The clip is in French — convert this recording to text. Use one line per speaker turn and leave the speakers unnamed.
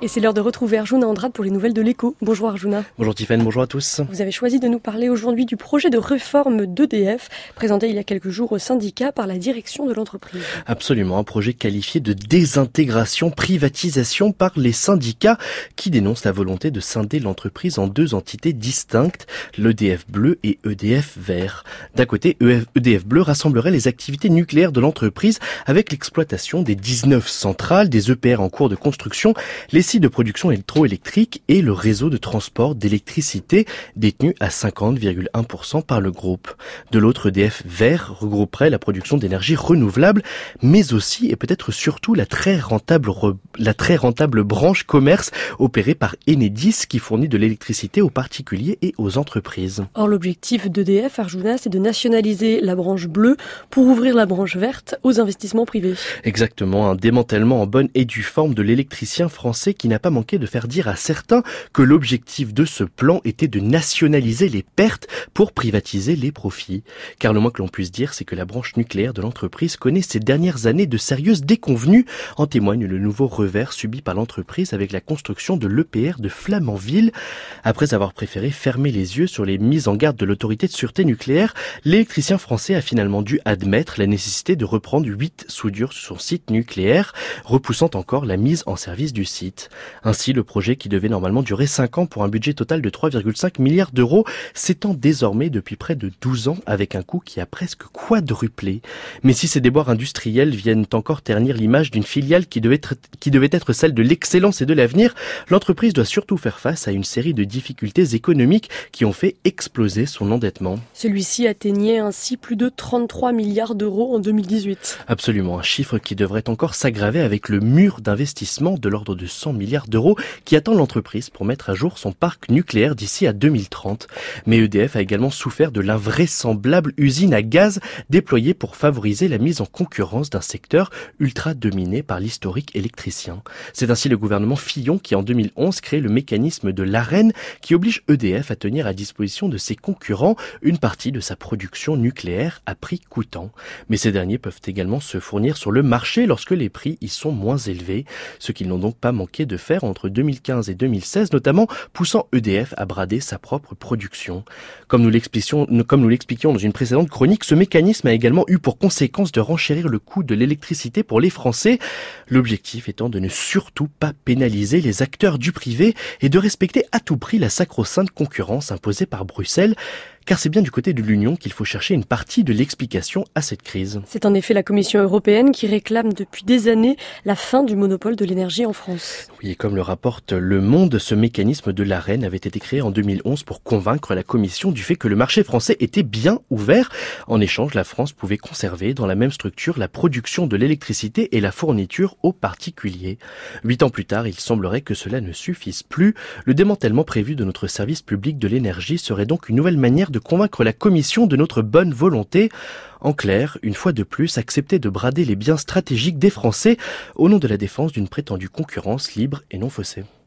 Et c'est l'heure de retrouver Arjuna Andrade pour les nouvelles de l'Écho. Bonjour Arjuna.
Bonjour Tiffaine, bonjour à tous.
Vous avez choisi de nous parler aujourd'hui du projet de réforme d'EDF, présenté il y a quelques jours au syndicat par la direction de l'entreprise.
Absolument, un projet qualifié de désintégration, privatisation par les syndicats qui dénoncent la volonté de scinder l'entreprise en deux entités distinctes, l'EDF Bleu et EDF Vert. D'un côté, EDF Bleu rassemblerait les activités nucléaires de l'entreprise avec l'exploitation des 19 centrales, des EPR en cours de construction, les sites de production électroélectrique et le réseau de transport d'électricité détenu à 50,1% par le groupe. De l'autre, EDF Vert regrouperait la production d'énergie renouvelable, mais aussi et peut-être surtout la très rentable branche commerce opérée par Enedis qui fournit de l'électricité aux particuliers et aux entreprises.
Or, l'objectif d'EDF, Arjuna, c'est de nationaliser la branche bleue pour ouvrir la branche verte aux investissements privés.
Exactement, un démantèlement en bonne et due forme de l'électricien français qui n'a pas manqué de faire dire à certains que l'objectif de ce plan était de nationaliser les pertes pour privatiser les profits. Car le moins que l'on puisse dire, c'est que la branche nucléaire de l'entreprise connaît ces dernières années de sérieuses déconvenues. En témoigne le nouveau revers subi par l'entreprise avec la construction de l'EPR de Flamanville. Après avoir préféré fermer les yeux sur les mises en garde de l'autorité de sûreté nucléaire, l'électricien français a finalement dû admettre la nécessité de reprendre 8 soudures sur son site nucléaire, repoussant encore la mise en service du site. Ainsi, le projet qui devait normalement durer 5 ans pour un budget total de 3,5 milliards d'euros s'étend désormais depuis près de 12 ans avec un coût qui a presque quadruplé. Mais si ces déboires industriels viennent encore ternir l'image d'une filiale qui devait être celle de l'excellence et de l'avenir, l'entreprise doit surtout faire face à une série de difficultés économiques qui ont fait exploser son endettement.
Celui-ci atteignait ainsi plus de 33 milliards d'euros en 2018.
Absolument, un chiffre qui devrait encore s'aggraver avec le mur d'investissement de l'ordre de 100 milliards d'euros qui attend l'entreprise pour mettre à jour son parc nucléaire d'ici à 2030. Mais EDF a également souffert de l'invraisemblable usine à gaz déployée pour favoriser la mise en concurrence d'un secteur ultra dominé par l'historique électricien. C'est ainsi le gouvernement Fillon qui en 2011 crée le mécanisme de l'Arenh qui oblige EDF à tenir à disposition de ses concurrents une partie de sa production nucléaire à prix coûtant. Mais ces derniers peuvent également se fournir sur le marché lorsque les prix y sont moins élevés, ce qu'ils n'ont donc pas manqué de faire entre 2015 et 2016, notamment poussant EDF à brader sa propre production. Comme nous l'expliquions dans une précédente chronique, ce mécanisme a également eu pour conséquence de renchérir le coût de l'électricité pour les Français, l'objectif étant de ne surtout pas pénaliser les acteurs du privé et de respecter à tout prix la sacro-sainte concurrence imposée par Bruxelles. Car c'est bien du côté de l'Union qu'il faut chercher une partie de l'explication à cette crise.
C'est en effet la Commission européenne qui réclame depuis des années la fin du monopole de l'énergie en France.
Oui, et comme le rapporte Le Monde, ce mécanisme de l'Arenh avait été créé en 2011 pour convaincre la Commission du fait que le marché français était bien ouvert. En échange, la France pouvait conserver dans la même structure la production de l'électricité et la fourniture aux particuliers. 8 ans plus tard, il semblerait que cela ne suffise plus. Le démantèlement prévu de notre service public de l'énergie serait donc une nouvelle manière de convaincre la Commission de notre bonne volonté. En clair, une fois de plus, accepter de brader les biens stratégiques des Français au nom de la défense d'une prétendue concurrence libre et non faussée.